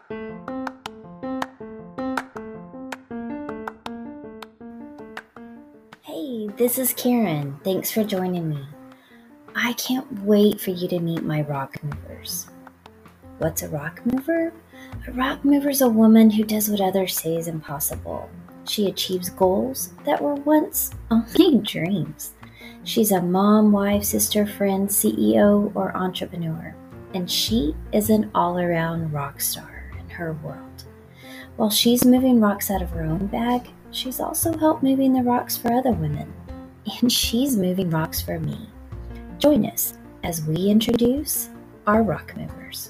Hey, this is Karen. Thanks for joining me. I can't wait for you to meet my rock movers. What's a rock mover? A rock mover is a woman who does what others say is impossible. She achieves goals that were once only dreams. She's a mom, wife, sister, friend, CEO, or entrepreneur. And she is an all around rock star in her world. While she's moving rocks out of her own bag, she's also helped moving the rocks for other women. And she's moving rocks for me. Join us as we introduce our rock movers.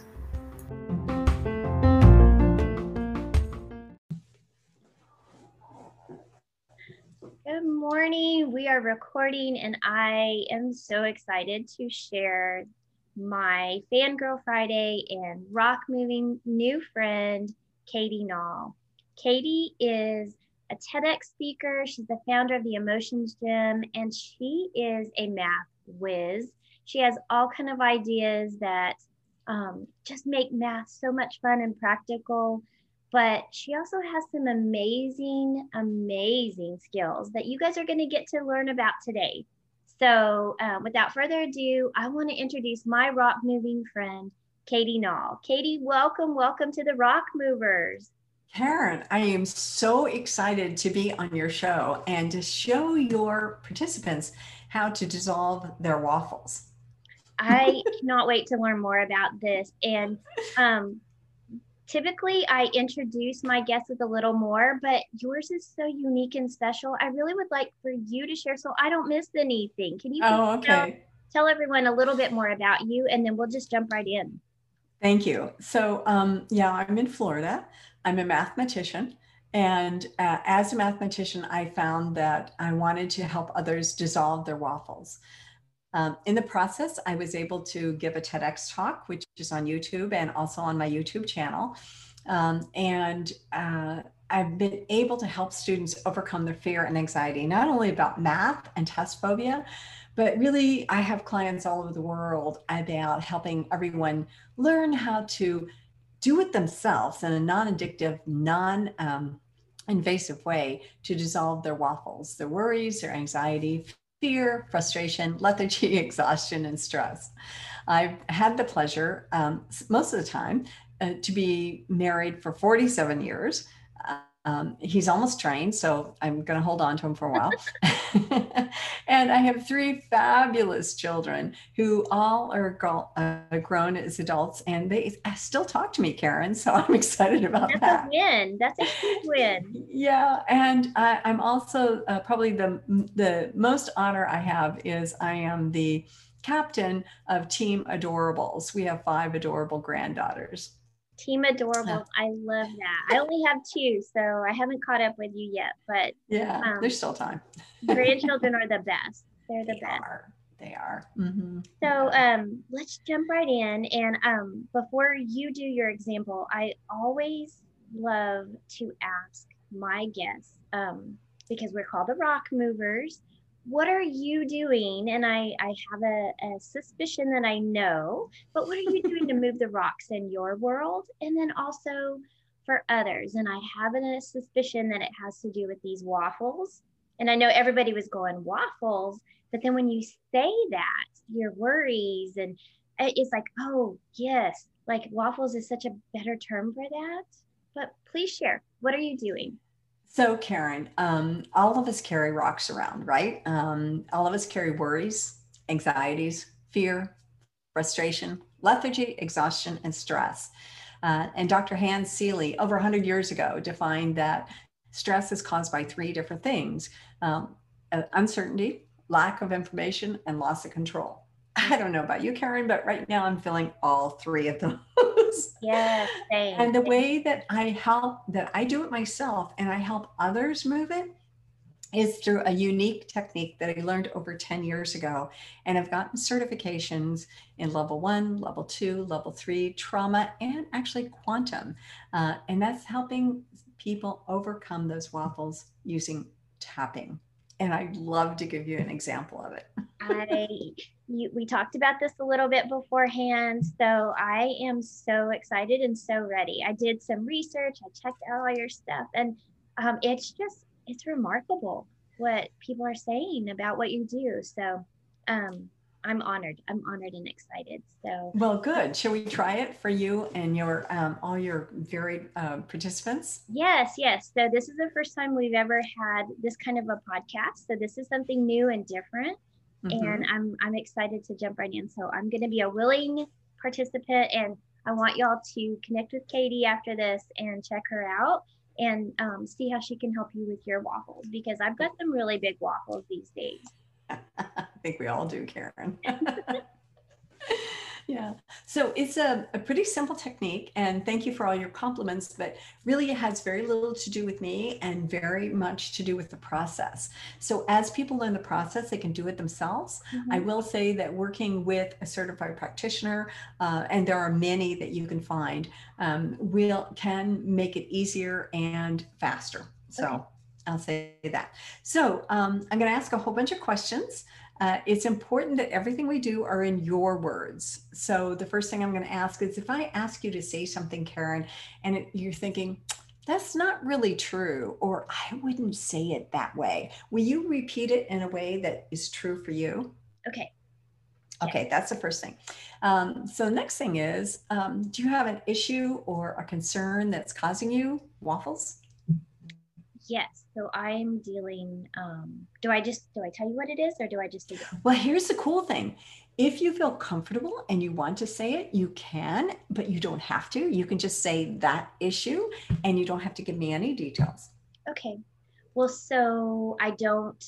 Good morning. We are recording, and I am so excited to share my Fangirl Friday and rock moving new friend, Katie Nall. Katie is a TEDx speaker. She's the founder of the Emotions Gym, and she is a math whiz. She has all kind of ideas that just make math so much fun and practical. But she also has some amazing, amazing skills that you guys are going to get to learn about today. So without further ado, I want to introduce my rock moving friend, Katie Nall. Katie, welcome to the Rock Movers. Karen, I am so excited to be on your show and to show your participants how to dissolve their waffles. I cannot wait to learn more about this. And typically I introduce my guests with a little more, but yours is so unique and special. I really would like for you to share so I don't miss anything. Can you tell everyone a little bit more about you, and then we'll just jump right in. Thank you. So I'm in Florida. I'm a mathematician. And as a mathematician, I found that I wanted to help others dissolve their waffles. In the process, I was able to give a TEDx talk, which is on YouTube and also on my YouTube channel. I've been able to help students overcome their fear and anxiety, not only about math and test phobia, but really I have clients all over the world about helping everyone learn how to do it themselves in a non-addictive, non-invasive way to dissolve their waffles, their worries, their anxiety, fear, frustration, lethargy, exhaustion, and stress. I've had the pleasure, most of the time, to be married for 47 years. He's almost trained, so I'm going to hold on to him for a while. And I have 3 fabulous children who all are grown as adults, and they still talk to me, Karen. So I'm excited about that. That's a win. That's a huge win. Yeah, and I'm also probably the most honor I have is I am the captain of Team Adorables. We have 5 adorable granddaughters. Team Adorables. I love that. I only have 2, so I haven't caught up with you yet, but yeah, there's still time. Grandchildren are the best. They're the best. They are. Mm-hmm. So let's jump right in. And before you do your example, I always love to ask my guests, because we're called the Rock Movers, what are you doing? And I have a suspicion that I know, but what are you doing to move the rocks in your world? And then also for others. And I have a suspicion that it has to do with these waffles. And I know everybody was going, waffles. But then when you say that, your worries, and it's like, oh, yes, like waffles is such a better term for that. But please share, what are you doing? So, Karen, all of us carry rocks around, right? All of us carry worries, anxieties, fear, frustration, lethargy, exhaustion, and stress. And Dr. Hans Seeley, over 100 years ago, defined that stress is caused by 3 different things: uncertainty, lack of information, and loss of control. I don't know about you, Karen, but right now I'm feeling all 3 of those. Yes, same. And the way that I do it myself and I help others move it is through a unique technique that I learned over 10 years ago. And I've gotten certifications in level 1, level 2, level 3, trauma, and actually quantum. And that's helping people overcome those waffles using tapping. And I'd love to give you an example of it. I we talked about this a little bit beforehand, so I am so excited and so ready. I did some research, I checked out all your stuff, and it's remarkable what people are saying about what you do. So um, I'm honored. I'm honored and excited. So Well, good. Shall we try it for you and your all your varied participants? yes, yes. So this is the first time we've ever had this kind of a podcast. So this is something new and different, and Mm-hmm. I'm excited to jump right in. So I'm going to be a willing participant, and I want y'all to connect with Katie after this and check her out and see how she can help you with your waffles because I've got some really big waffles these days. I think we all do, Karen. Yeah. So it's a pretty simple technique. And thank you for all your compliments, but really it has very little to do with me and very much to do with the process. So as people learn the process, they can do it themselves. I Mm-hmm. will say that working with a certified practitioner, and there are many that you can find, can make it easier and faster. Okay. So I'll say that. So I'm going to ask a whole bunch of questions. It's important that everything we do are in your words. So the first thing I'm going to ask is if I ask you to say something, Karen, and you're thinking, that's not really true, or I wouldn't say it that way. Will you repeat it in a way that is true for you? Okay. Yes. Okay, that's the first thing. So next thing is, do you have an issue or a concern that's causing you waffles? Yes. So I'm dealing. Do I tell you what it is or do I just say yes? Well, here's the cool thing. If you feel comfortable and you want to say it, you can, but you don't have to. You can just say that issue and you don't have to give me any details. Okay. Well, so I don't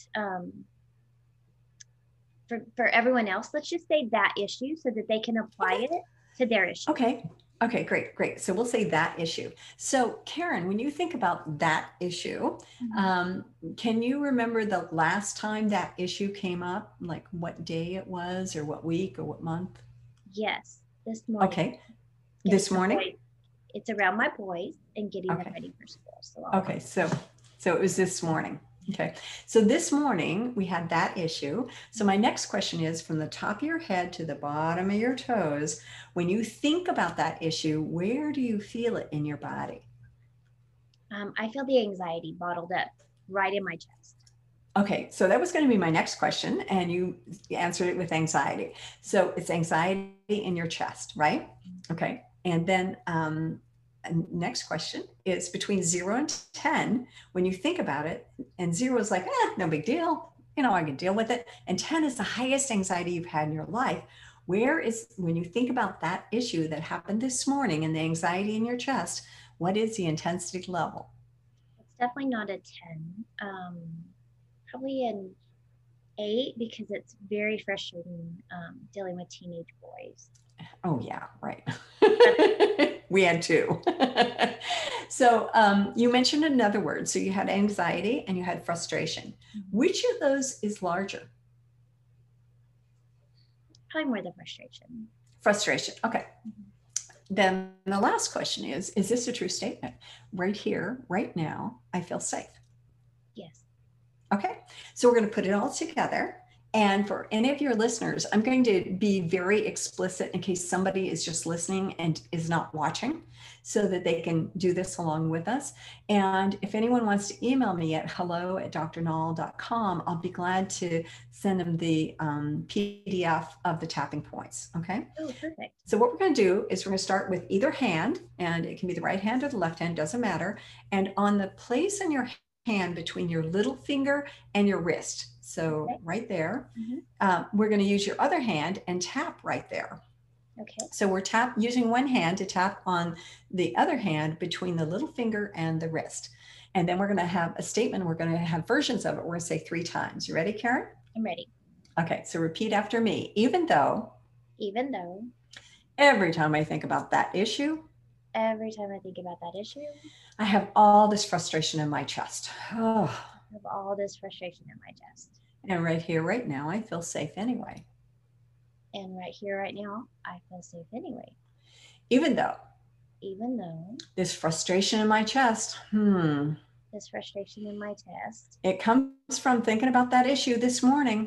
for everyone else, let's just say that issue so that they can apply Okay. it to their issue. Okay. Okay, great, great. So we'll say that issue. So, Karen, when you think about that issue, Mhm. um, can you remember the last time that issue came up? Like what day it was, or what week, or what month? Yes, this morning, Okay, getting this the morning? boys. It's around my boys and getting them Okay. ready for school. So I'll Okay, so it was this morning. Okay, so this morning we had that issue. So my next question is, from the top of your head to the bottom of your toes, when you think about that issue, where do you feel it in your body? I feel the anxiety bottled up right in my chest. Okay, so that was going to be my next question, and you answered it with anxiety. So it's anxiety in your chest, right? Okay, and then next question is between 0 and 10. When you think about it, and 0 is like, no big deal, I can deal with it, and 10 is the highest anxiety you've had in your life. Where is, when you think about that issue that happened this morning and the anxiety in your chest, what is the intensity level? It's definitely not a 10. Probably an 8 because it's very frustrating dealing with teenage boys. Oh, yeah, right. But We had two. So you mentioned another word. So you had anxiety and you had frustration. Which of those is larger? probably more the frustration. Frustration. Okay. Mhm. Then the last question is this a true statement? Right here, right now, I feel safe. Yes. Okay, so we're going to put it all together. And for any of your listeners, I'm going to be very explicit in case somebody is just listening and is not watching, so that they can do this along with us. And if anyone wants to email me at hello@drnall.com, I'll be glad to send them the PDF of the tapping points. Okay. Oh, perfect. So what we're going to do is we're going to start with either hand, and it can be the right hand or the left hand, doesn't matter. And on the place in your hand between your little finger and your wrist, so Okay. right there, Mhm. we're going to use your other hand and tap right there. Okay. So we're using one hand to tap on the other hand between the little finger and the wrist. And then we're going to have a statement. We're going to have versions of it. We're going to say 3 times. You ready, Karen? I'm ready. Okay, so repeat after me. Even though Even though every time I think about that issue, every time I think about that issue, I have all this frustration in my chest. Oh, I have all this frustration in my chest. and right here, right now, I feel safe anyway. And right here, right now, I feel safe anyway. Even though Even though this frustration in my chest, this frustration in my chest, it comes from thinking about that issue this morning.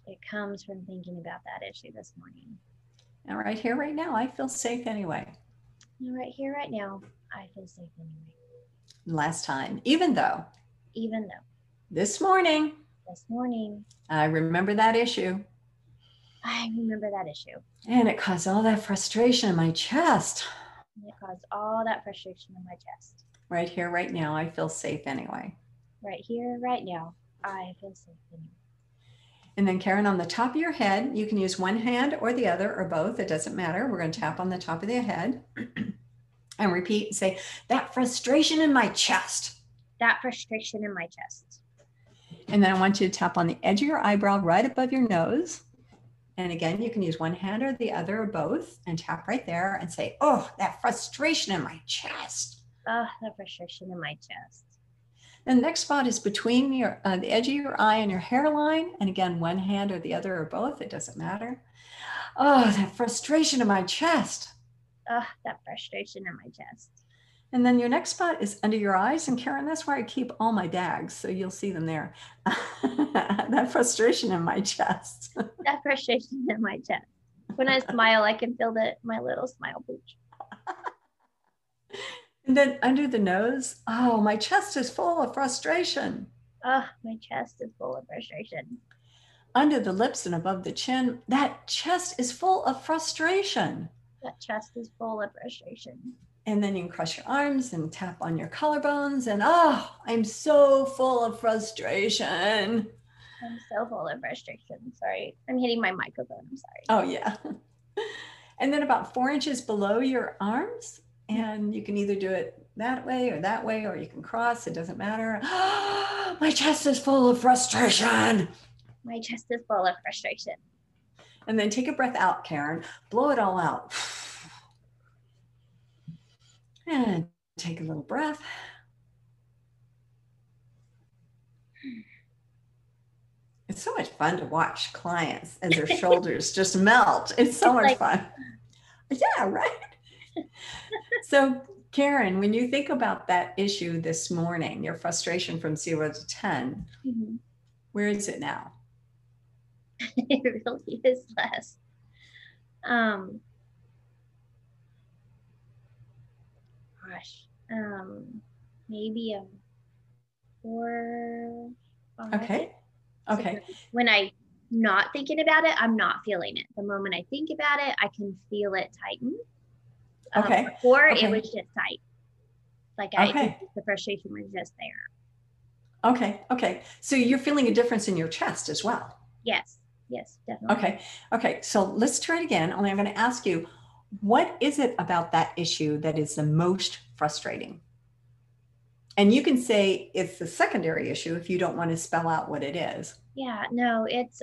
It comes from thinking about that issue this morning. And right here, right now, I feel safe anyway. And right here, right now, I feel safe anyway. Last time, even though this morning, I remember that issue. I remember that issue. And it caused all that frustration in my chest. And it caused all that frustration in my chest. Right here, right now, I feel safe anyway. Right here, right now, I feel safe anyway. And then Karen, on the top of your head, you can use one hand or the other or both. It doesn't matter. We're going to tap on the top of the head and repeat and say, that frustration in my chest. That frustration in my chest. And then I want you to tap on the edge of your eyebrow right above your nose. And again, you can use one hand or the other or both and tap right there and say, oh, that frustration in my chest. Oh, that frustration in my chest. And the next spot is between the edge of your eye and your hairline. And again, one hand or the other or both, it doesn't matter. Oh, that frustration in my chest. Oh, that frustration in my chest. And then your next spot is under your eyes. And Karen, that's where I keep all my bags. So you'll see them there. That frustration in my chest. That frustration in my chest. When I smile, I can feel my little smile pooch. And then under the nose, oh, my chest is full of frustration. Oh, my chest is full of frustration. Under the lips and above the chin, that chest is full of frustration. That chest is full of frustration. And then you can cross your arms and tap on your collarbones and, oh, I'm so full of frustration. I'm so full of frustration. Sorry, I'm hitting my microphone. I'm sorry. Oh, yeah. And then about 4 inches below your arms, and you can either do it that way, or you can cross. It doesn't matter. Oh, my chest is full of frustration. My chest is full of frustration. And then take a breath out, Karen. Blow it all out. And take a little breath. It's so much fun to watch clients as their shoulders just melt. It's so much fun. Yeah, right. So, Karen, when you think about that issue this morning, your frustration from 0 to 10, where is it now? It really is less. Maybe a 4, 5. Okay. So when I'm not thinking about it, I'm not feeling it. The moment I think about it, I can feel it tighten. Okay. Before it was just tight. Like the frustration was just there. Okay. So you're feeling a difference in your chest as well. Yes, definitely. Okay. So let's try it again. Only I'm going to ask you, what is it about that issue that is the most frustrating? And you can say it's the secondary issue if you don't want to spell out what it is. Yeah, no, it's,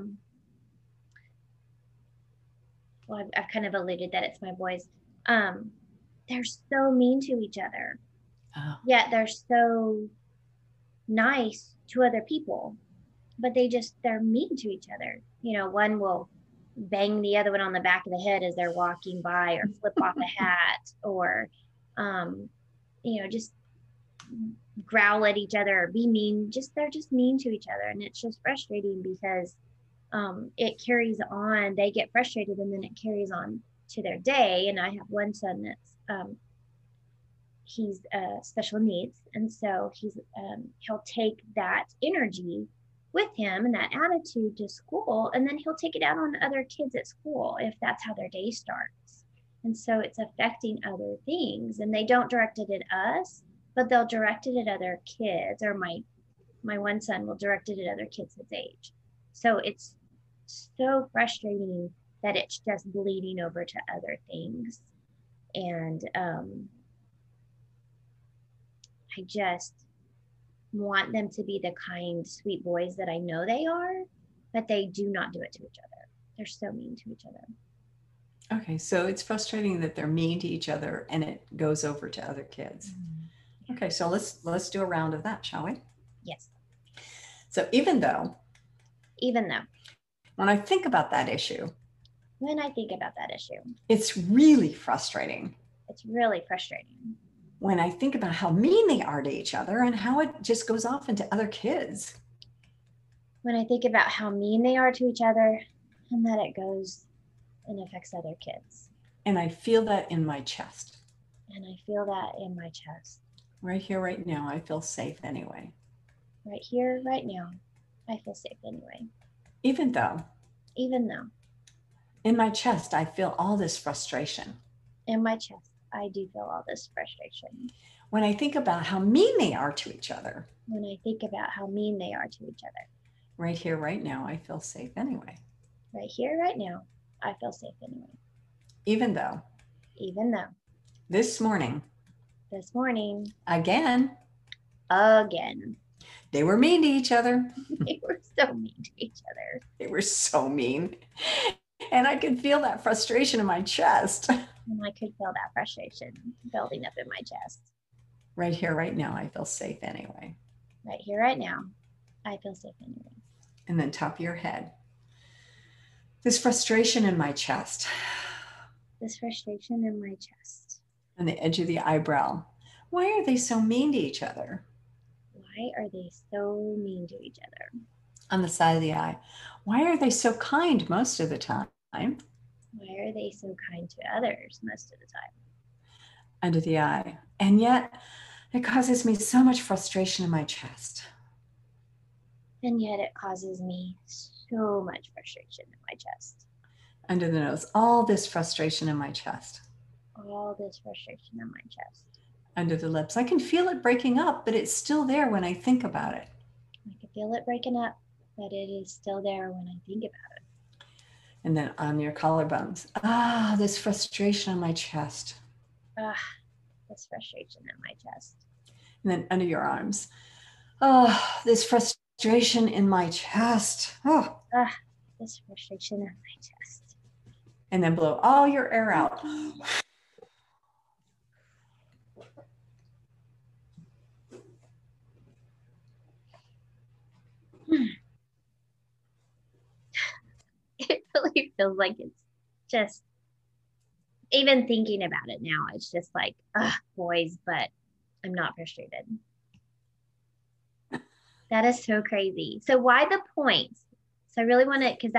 well, I've kind of alluded that it's my boys. They're so mean to each other. Oh. Yet they're so nice to other people, but they're mean to each other. You know, one will bang the other one on the back of the head as they're walking by, or flip off a hat, or, just growl at each other or be mean. They're just mean to each other. And it's just frustrating because it carries on. They get frustrated and then it carries on to their day. And I have one son that's he's special needs, and so he'll take that energy with him and that attitude to school, and then he'll take it out on other kids at school if that's how their day starts. And so it's affecting other things, and they don't direct it at us, but they'll direct it at other kids, or my one son will direct it at other kids his age. So it's so frustrating that it's just bleeding over to other things. And I just want them to be the kind, sweet boys that I know they are, but they do not do it to each other. They're so mean to each other. Okay, so it's frustrating that they're mean to each other and it goes over to other kids. Mm-hmm. Okay, so let's do a round of that, shall we? Yes. So even though when I think about that issue, it's really frustrating. When I think about how mean they are to each other and how it just goes off into other kids. when I think about how mean they are to each other and that it goes and affects other kids. And I feel that in my chest. And I feel that in my chest. Right here, right now, I feel safe anyway. Right here, right now, I feel safe anyway. Even though in my chest, I feel all this frustration. In my chest, I do feel all this frustration. When I think about how mean they are to each other. When I think about how mean they are to each other. Right here, right now, I feel safe anyway. Right here, right now, I feel safe anyway. Even though. This morning. Again. They were mean to each other. They were so mean to each other. They were so mean. And I could feel that frustration in my chest. And I could feel that frustration building up in my chest. Right here, right now, I feel safe anyway. Right here, right now, I feel safe anyway. And then top of your head. This frustration in my chest. This frustration in my chest. On the edge of the eyebrow. Why are they so mean to each other? Why are they so mean to each other? On the side of the eye. Why are they so kind most of the time? Why are they so kind to others most of the time? Under the eye. And yet it causes me so much frustration in my chest. And yet it causes me so much frustration in my chest. Under the nose. All this frustration in my chest. All this frustration in my chest. Under the lips. I can feel it breaking up, but it's still there when I think about it. I can feel it breaking up, but it is still there when I think about it. And then on your collarbones. This frustration in my chest. This frustration in my chest. And then under your arms. This frustration in my chest. This frustration in my chest. And then blow all your air out. It really feels like it's just, even thinking about it now, it's just like, boys, but I'm not frustrated. That is so crazy. So why the points? So I really want to, because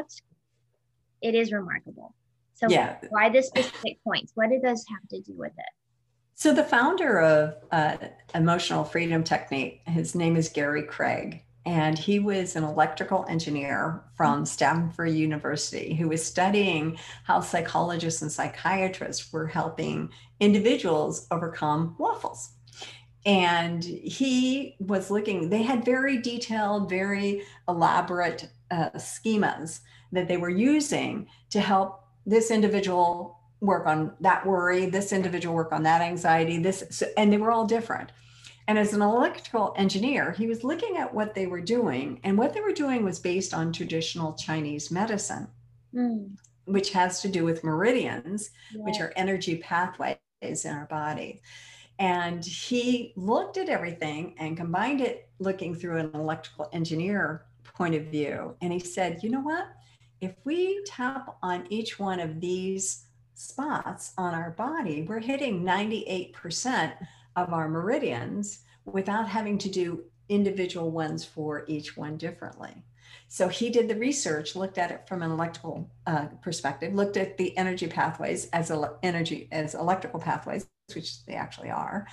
it is remarkable. So yeah. Why the specific points? What do those have to do with it? So the founder of Emotional Freedom Technique, his name is Gary Craig. And he was an electrical engineer from Stanford University who was studying how psychologists and psychiatrists were helping individuals overcome waffles. And he was looking, they had very detailed, very elaborate schemas that they were using to help this individual work on that worry, this individual work on that anxiety, and they were all different. And as an electrical engineer, he was looking at what they were doing, and what they were doing was based on traditional Chinese medicine, which has to do with meridians, which are energy pathways in our body. And he looked at everything and combined it looking through an electrical engineer point of view. And he said, you know what? If we tap on each one of these spots on our body, we're hitting 98% of our meridians without having to do individual ones for each one differently. So he did the research, looked at it from an electrical perspective, looked at the energy pathways as electrical pathways, which they actually are.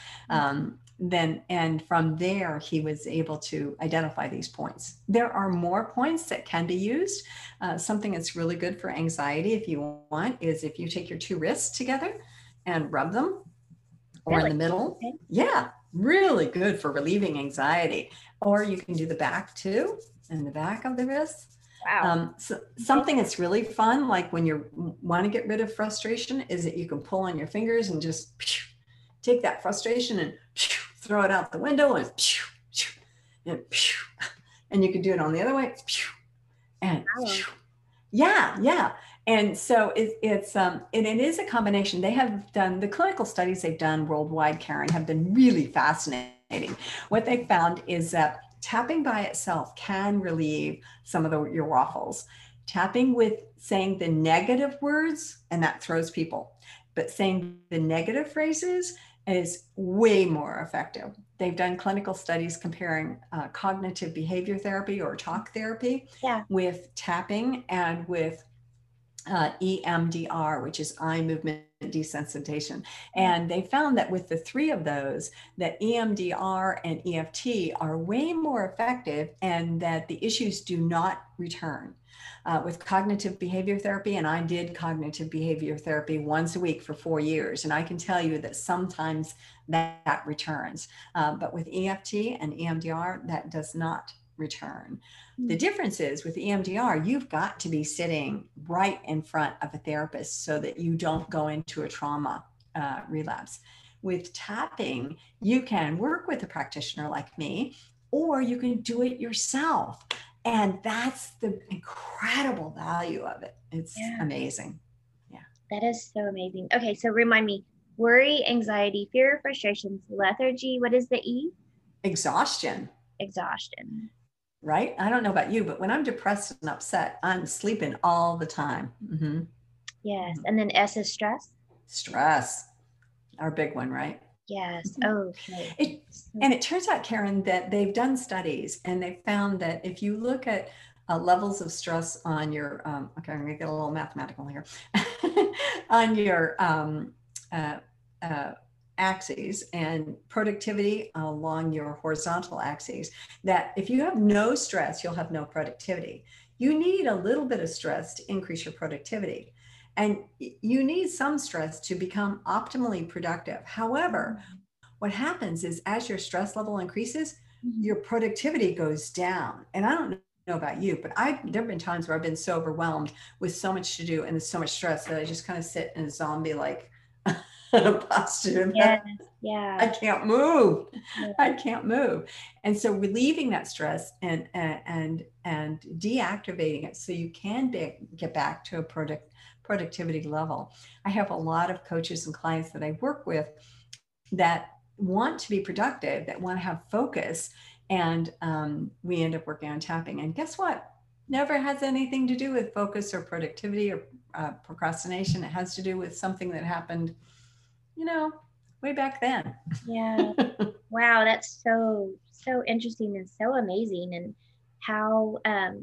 And from there, he was able to identify these points. There are more points that can be used. Something that's really good for anxiety, if you want, is if you take your two wrists together and rub them, or in the middle. Okay. Yeah, really good for relieving anxiety. Or you can do the back too, and the back of the wrists. Wow. So something that's really fun, like when you want to get rid of frustration, is that you can pull on your fingers and just take that frustration and throw it out the window, and you can do it on the other way. And yeah. And so it is a combination. They have done, the clinical studies they've done worldwide, Karen, have been really fascinating. What they found is that tapping by itself can relieve some of your waffles. Tapping with saying the negative words, and that throws people, but saying the negative phrases is way more effective. They've done clinical studies comparing cognitive behavior therapy or talk therapy Yeah. with tapping and with EMDR, which is eye movement desensitization. And they found that with the three of those, that EMDR and EFT are way more effective and that the issues do not return. With cognitive behavior therapy, and I did cognitive behavior therapy once a week for 4 years, and I can tell you that sometimes that returns. But with EFT and EMDR, that does not return. The difference is with EMDR, you've got to be sitting right in front of a therapist so that you don't go into a trauma relapse. With tapping, you can work with a practitioner like me, or you can do it yourself. And that's the incredible value of it. It's amazing. Yeah. That is so amazing. Okay, so remind me, worry, anxiety, fear, frustrations, lethargy. What is the E? Exhaustion. Exhaustion. Right? I don't know about you, but when I'm depressed and upset, I'm sleeping all the time. Mm-hmm. Yes. And then S is stress. Stress, our big one, right? Yes. Okay. And it turns out, Karen, that they've done studies and they found that if you look at levels of stress on your, okay, I'm going to get a little mathematical here, on your axes and productivity along your horizontal axes, that if you have no stress, you'll have no productivity. You need a little bit of stress to increase your productivity. And you need some stress to become optimally productive. However, what happens is as your stress level increases, your productivity goes down. And I don't know about you, but there have been times where I've been so overwhelmed with so much to do and there's so much stress that I just kind of sit in a zombie like posture. Yes. Yeah. I can't move. Yeah. I can't move. And so relieving that stress and deactivating it so you can get back to a productivity level. I have a lot of coaches and clients that I work with that want to be productive, that want to have focus. And we end up working on tapping. And guess what? Never has anything to do with focus or productivity or procrastination. It has to do with something that happened, way back then. Yeah. Wow. That's so interesting and so amazing. And how, I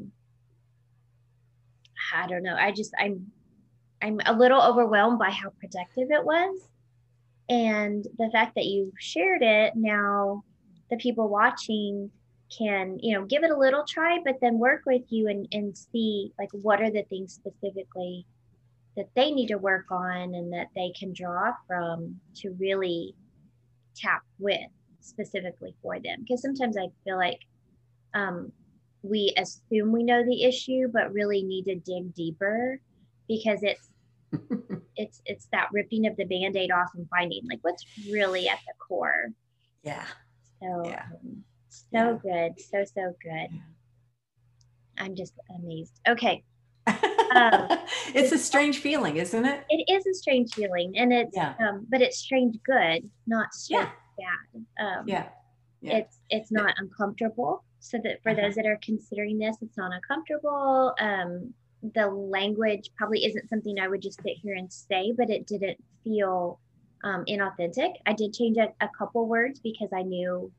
don't know. I'm a little overwhelmed by how productive it was. And the fact that you shared it, now the people watching can, give it a little try, but then work with you and see like what are the things specifically that they need to work on and that they can draw from to really tap with specifically for them. Because sometimes I feel like we assume we know the issue, but really need to dig deeper because it's that ripping of the Band-Aid off and finding like what's really at the core. Yeah. So good. So good. Yeah. I'm just amazed. Okay. It's a strange feeling, isn't it? It is a strange feeling, and it's but it's strange good, not strange bad. It's not uncomfortable. So that for those that are considering this, it's not uncomfortable. The language probably isn't something I would just sit here and say, but it didn't feel inauthentic. I did change a couple words because I knew,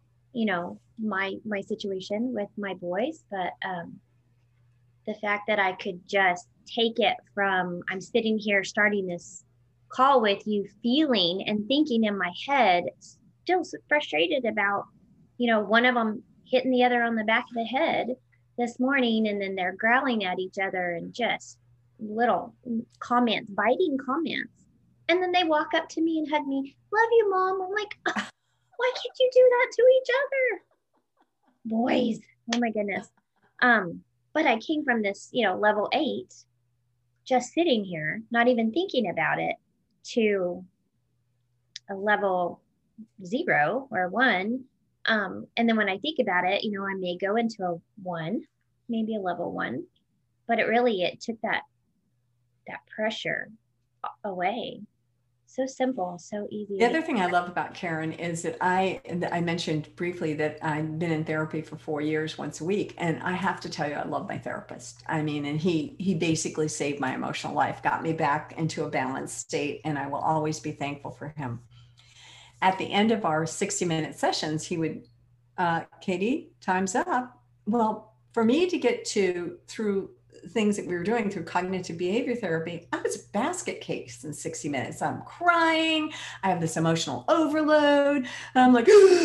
my situation with my boys, but the fact that I could just take it from, I'm sitting here starting this call with you, feeling and thinking in my head, still frustrated about, one of them hitting the other on the back of the head this morning, and then they're growling at each other and just little comments, biting comments. And then they walk up to me and hug me, love you, Mom. I'm like, why can't you do that to each other? Boys, oh my goodness. But I came from this, level 8, just sitting here, not even thinking about it, to a level 0 or 1. And then when I think about it, I may go into a 1, maybe a level 1, but it took that pressure away. So simple, so easy. The other thing I love about Karen is that I mentioned briefly that I've been in therapy for 4 years, once a week. And I have to tell you, I love my therapist. I mean, and he basically saved my emotional life, got me back into a balanced state, and I will always be thankful for him. at the end of our 60-minute sessions, he would, Katie, time's up. Well, for me to get through things that we were doing through cognitive behavior therapy, I was a basket case in 60 minutes. I'm crying. I have this emotional overload. And I'm like,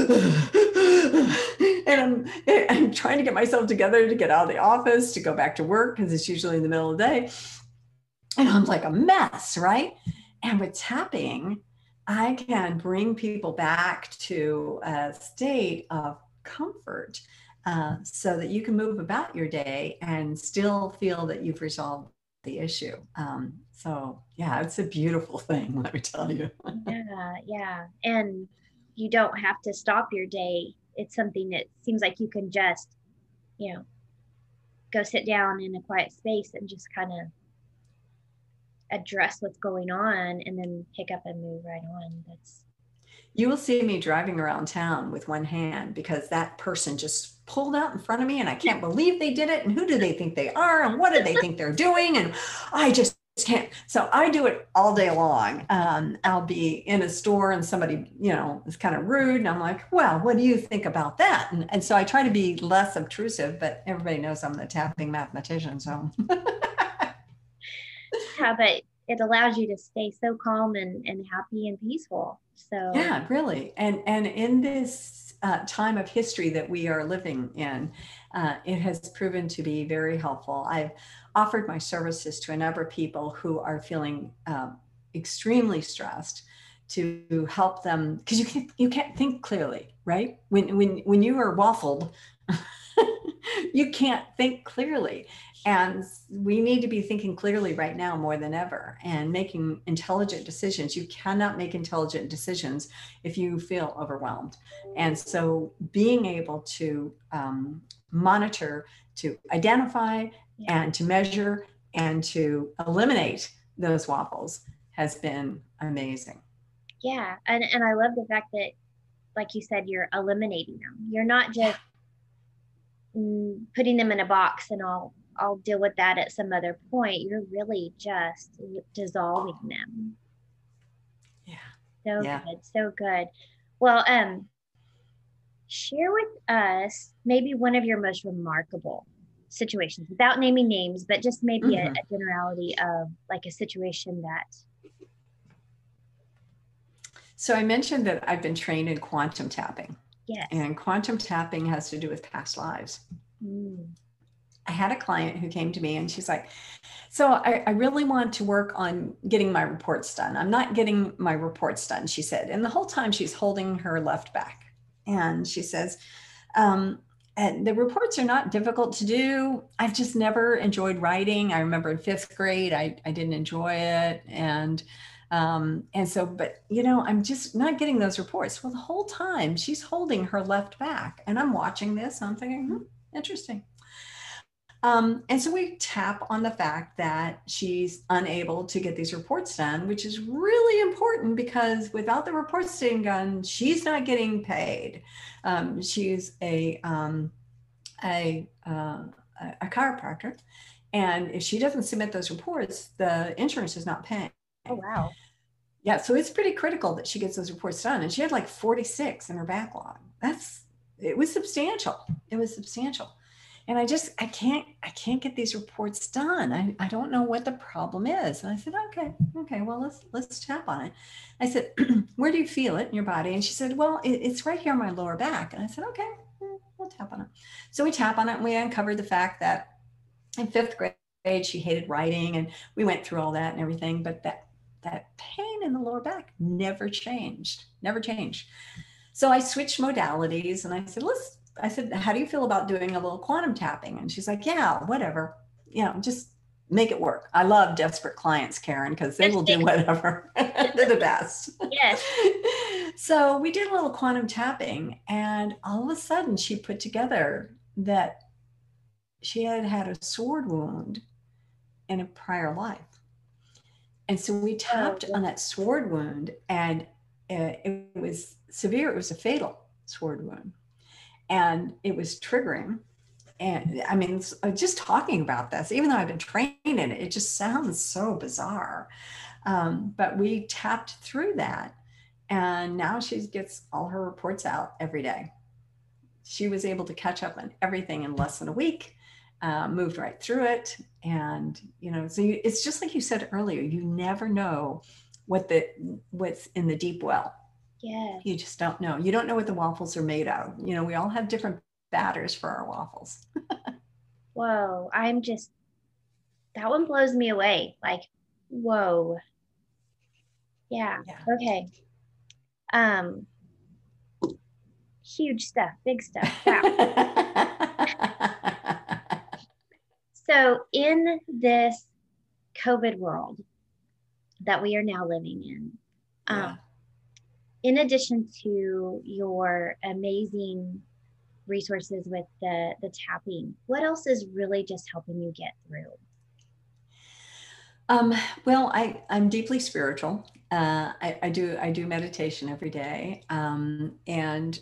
and I'm trying to get myself together to get out of the office, to go back to work, because it's usually in the middle of the day. And I'm like a mess, right? And with tapping, I can bring people back to a state of comfort, so that you can move about your day and still feel that you've resolved the issue. So yeah, it's a beautiful thing, let me tell you. Yeah, yeah. And you don't have to stop your day. It's something that seems like you can just, you know, go sit down in a quiet space and just kind of address what's going on and then pick up and move right on. You will see me driving around town with one hand because that person just pulled out in front of me and I can't believe they did it. And who do they think they are? And what do they think they're doing? And I just can't. So I do it all day long. I'll be in a store and somebody, is kind of rude. And I'm like, well, what do you think about that? And so I try to be less obtrusive, but everybody knows I'm the tapping mathematician. So Yeah, but it allows you to stay so calm and happy and peaceful. So yeah, really. And in this time of history that we are living in, it has proven to be very helpful. I've offered my services to a number of people who are feeling extremely stressed, to help them, because you can't think clearly, right? When you are waffled, you can't think clearly. And we need to be thinking clearly right now more than ever and making intelligent decisions. You cannot make intelligent decisions if you feel overwhelmed. And so being able to monitor, to identify and to measure and to eliminate those waffles has been amazing. Yeah. And I love the fact that, like you said, you're eliminating them. You're not just putting them in a box and I'll deal with that at some other point. You're really just dissolving them. Yeah. So good. So good. Well, share with us maybe one of your most remarkable situations without naming names, but just maybe a generality of like a situation that. So I mentioned that I've been trained in quantum tapping. Yes. And quantum tapping has to do with past lives. I had a client who came to me and she's like, so I really want to work on getting my reports done. I'm not getting my reports done, she said. And the whole time she's holding her left back. And she says, and the reports are not difficult to do. I've just never enjoyed writing. I remember in 5th grade, I didn't enjoy it. And so, but I'm just not getting those reports. Well, the whole time she's holding her left back and I'm watching this and I'm thinking, interesting. And so we tap on the fact that she's unable to get these reports done, which is really important because without the reports being done, she's not getting paid. She's a chiropractor. And if she doesn't submit those reports, the insurance is not paying. Oh, wow. Yeah, so it's pretty critical that she gets those reports done. And she had like 46 in her backlog. It was substantial. It was substantial. And I can't get these reports done. I don't know what the problem is. And I said, okay, well, let's tap on it. I said, where do you feel it in your body? And she said, well, it's right here on my lower back. And I said, okay, we'll tap on it. So we tap on it and we uncovered the fact that in 5th grade, she hated writing and we went through all that and everything, but that pain in the lower back never changed. So I switched modalities and I said, how do you feel about doing a little quantum tapping? And she's like, yeah, whatever, just make it work. I love desperate clients, Karen, because they will do whatever. They're the best. Yes. So we did a little quantum tapping and all of a sudden she put together that she had had a sword wound in a prior life. And so we tapped on that sword wound and it was severe. It was a fatal sword wound. And it was triggering. And I mean, just talking about this, even though I've been trained in it, it just sounds so bizarre. But we tapped through that And now she gets all her reports out every day. She was able to catch up on everything in less than a week, moved right through it. And, so it's just like you said earlier, you never know what's in the deep well. Yes. You just don't know. You don't know what the waffles are made out of. We all have different batters for our waffles. Whoa. That one blows me away. Like, whoa. Yeah. Yeah. Okay. Um, Huge stuff, big stuff. Wow. So in this COVID world that we are now living Yeah. in addition to your amazing resources with the tapping, what else is really just helping you get through? Well, I'm deeply spiritual. I do meditation every day, and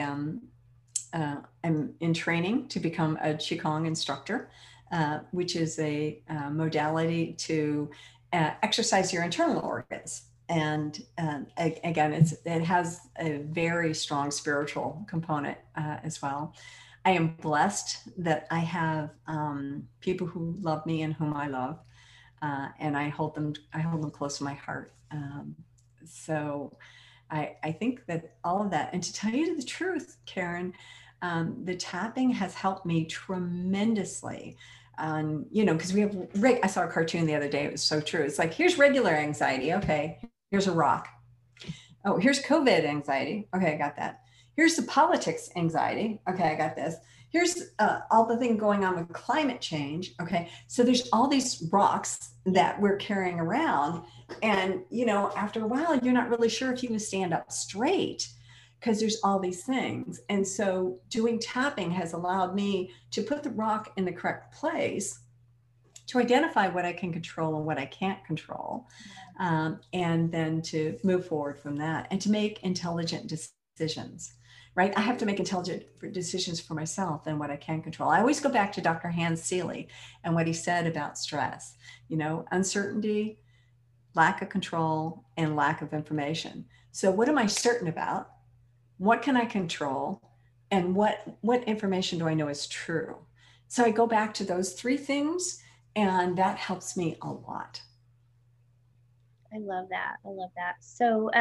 I'm in training to become a Qigong instructor, which is a modality to exercise your internal organs. And again, it has a very strong spiritual component as well. I am blessed that I have people who love me and whom I love, and I hold them close to my heart. So I think that all of that, and to tell you the truth, Karen, the tapping has helped me tremendously. Because I saw a cartoon the other day. It was so true. It's like, here's regular anxiety. Okay, here's a rock. Oh, here's COVID anxiety. Okay, I got that. Here's the politics anxiety. Okay, I got this. Here's all the thing going on with climate change. Okay, so there's all these rocks that we're carrying around. And, after a while, you're not really sure if you can stand up straight because there's all these things. And so doing tapping has allowed me to put the rock in the correct place, to identify what I can control and what I can't control, and then to move forward from that and to make intelligent decisions. Right? I have to make intelligent decisions for myself and what I can control. I always go back to Dr. Hans Seeley and what he said about stress. Uncertainty, lack of control, and lack of information. So what am I certain about? What can I control? And what information do I know is true? So I go back to those three things, and that helps me a lot. I love that. I love that. So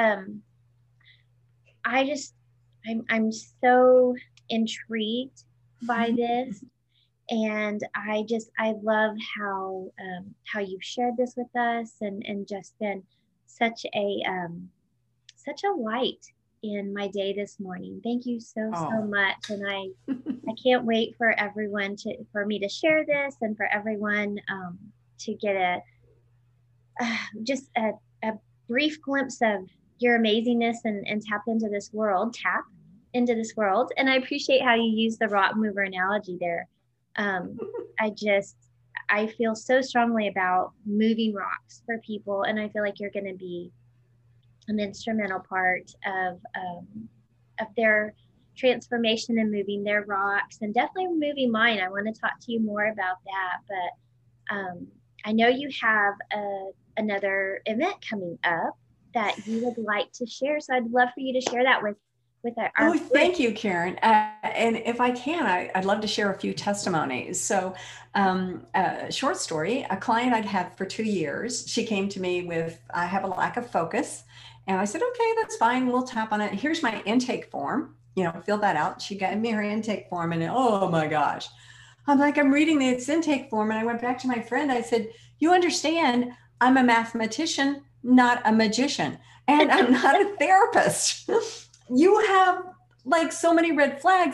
I'm so intrigued by this, and I love how you've shared this with us, and just been such a light in my day this morning. Thank you so much, and I can't wait for for me to share this, and for everyone to get just a brief glimpse of your amazingness, and tap into this world. And I appreciate how you use the rock mover analogy there. um, I feel so strongly about moving rocks for people, and I feel like you're going to be an instrumental part of their transformation and moving their rocks, and definitely moving mine. I want to talk to you more about that, but I know you have another event coming up that you would like to share, so I'd love for you to share that with our Oh, thank you, Karen. And if I can, I'd love to share a few testimonies. So, a short story, a client I'd had for 2 years, she came to me with, I have a lack of focus. And I said, okay, that's fine. We'll tap on it. Here's my intake form, fill that out. She gave me her intake form, and oh my gosh. I'm reading this intake form, and I went back to my friend. I said, you understand, I'm a mathematician, not a magician, and I'm not a therapist. You have like so many red flags.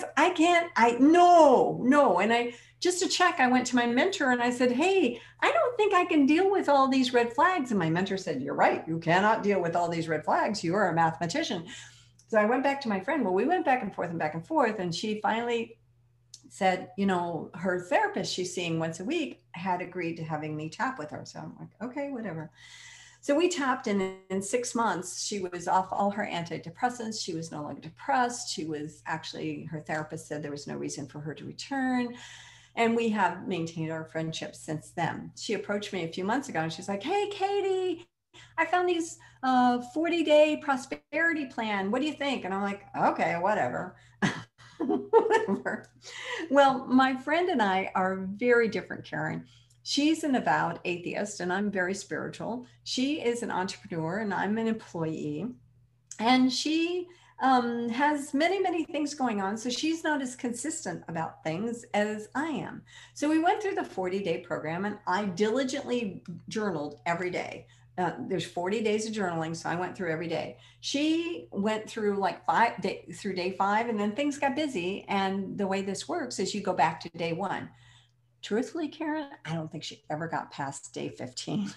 No. And just to check, I went to my mentor and I said, hey, I don't think I can deal with all these red flags. And my mentor said, you're right. You cannot deal with all these red flags. You are a mathematician. So I went back to my friend. Well, we went back and forth. And she finally said, her therapist she's seeing once a week had agreed to having me tap with her. So I'm like, okay, whatever. So we tapped, and in 6 months, she was off all her antidepressants. She was no longer depressed. Her therapist said there was no reason for her to return. And we have maintained our friendship since then. She approached me a few months ago and she's like, hey, Katie, I found these 40-day prosperity plan. What do you think? And I'm like, okay, whatever. Whatever. Well, my friend and I are very different, Karen. She's an avowed atheist and I'm very spiritual. She is an entrepreneur and I'm an employee. And she has many, many things going on. So she's not as consistent about things as I am. So we went through the 40-day program and I diligently journaled every day. There's 40 days of journaling. So I went through every day. She went through like through day 5, and then things got busy. And the way this works is you go back to day 1. Truthfully, Karen, I don't think she ever got past day 15.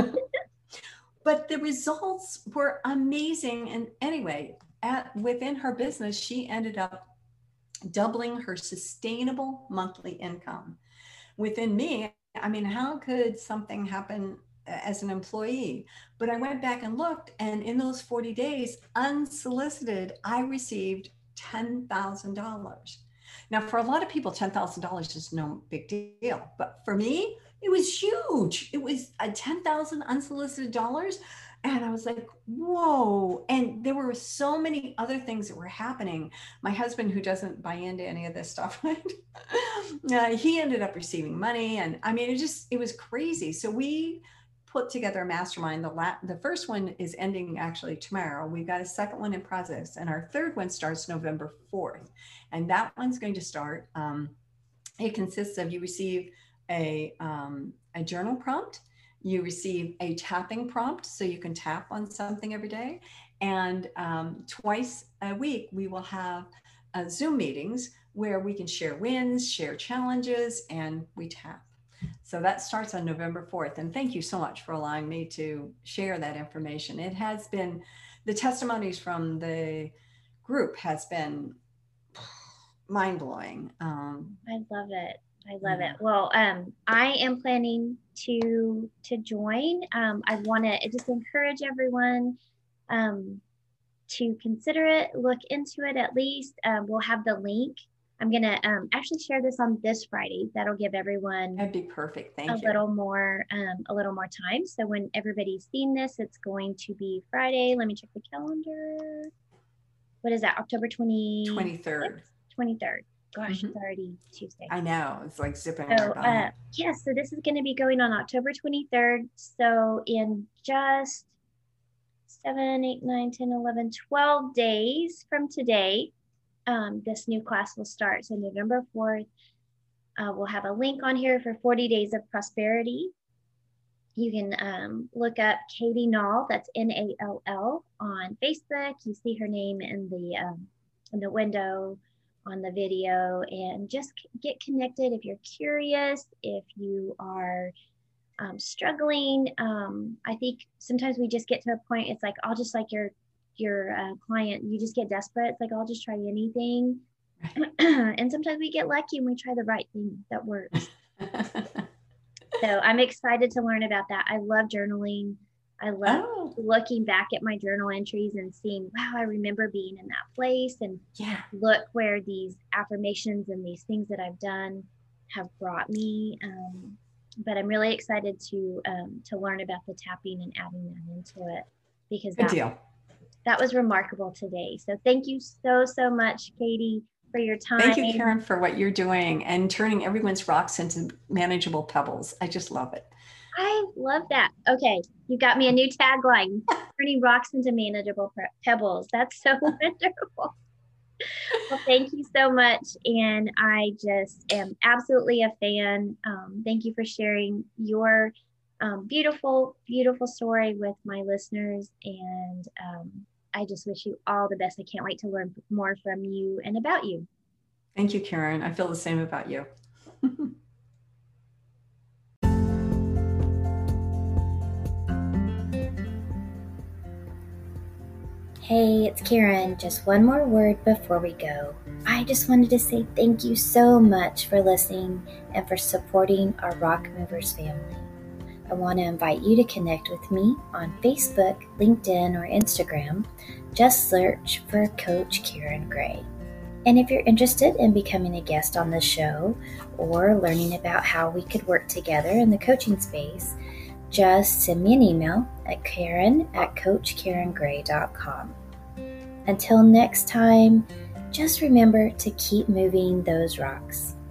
But the results were amazing. And anyway, within her business, she ended up doubling her sustainable monthly income. Within me, I mean, how could something happen as an employee? But I went back and looked, and in those 40 days, unsolicited, I received $10,000. Now, for a lot of people, $10,000 is no big deal. But for me, it was huge. It was a $10,000 unsolicited dollars. And I was like, whoa. And there were so many other things that were happening. My husband, who doesn't buy into any of this stuff, right? He ended up receiving money. And I mean, it was crazy. So we put together a mastermind. The first one is ending actually tomorrow. We've got a second one in process, and our third one starts November 4th. And that one's going to start. It consists of, you receive a journal prompt, you receive a tapping prompt, so you can tap on something every day. And twice a week, we will have Zoom meetings where we can share wins, share challenges, and we tap. So that starts on November 4th. And thank you so much for allowing me to share that information. It has been, the testimonies from the group has been mind-blowing. I love it. I love it. Well, I am planning to join. I want to just encourage everyone to consider it, look into it at least. We'll have the link. I'm going to actually share this on this Friday. That'll give everyone That'd be perfect. Thank you. A little more time. So when everybody's seen this, it's going to be Friday. Let me check the calendar. What is that? October 23rd. 23rd. Gosh, it's already Tuesday. I know. It's like zipping. So, so this is going to be going on October 23rd. So in just 7, 8, 9, 10, 11, 12 days from today, this new class will start. So November 4th, we'll have a link on here for 40 Days of Prosperity. You can look up Katie Nall, that's Nall, on Facebook. You see her name in the window on the video, and just get connected if you're curious, if you are struggling. I think sometimes we just get to a point, it's like, I'll just like your client, you just get desperate. It's like, I'll just try anything. And sometimes we get lucky and we try the right thing that works. So I'm excited to learn about that. I love journaling. I love looking back at my journal entries and seeing, wow, I remember being in that place, and look where these affirmations and these things that I've done have brought me. But I'm really excited to learn about the tapping and adding that into it, because that was remarkable today. So thank you so much, Katie, for your time. Thank you, Karen, for what you're doing and turning everyone's rocks into manageable pebbles. I just love it. I love that. Okay, you got me a new tagline, turning rocks into manageable pebbles. That's so wonderful. Well, thank you so much. And I just am absolutely a fan. Thank you for sharing your beautiful, beautiful story with my listeners. And I just wish you all the best. I can't wait to learn more from you and about you. Thank you, Karen. I feel the same about you. Hey, it's Karen. Just one more word before we go. I just wanted to say thank you so much for listening and for supporting our Rock Movers family. I want to invite you to connect with me on Facebook, LinkedIn, or Instagram. Just search for Coach Karen Gray. And if you're interested in becoming a guest on the show or learning about how we could work together in the coaching space, just send me an email at Karen@CoachKarenGray.com. Until next time, just remember to keep moving those rocks.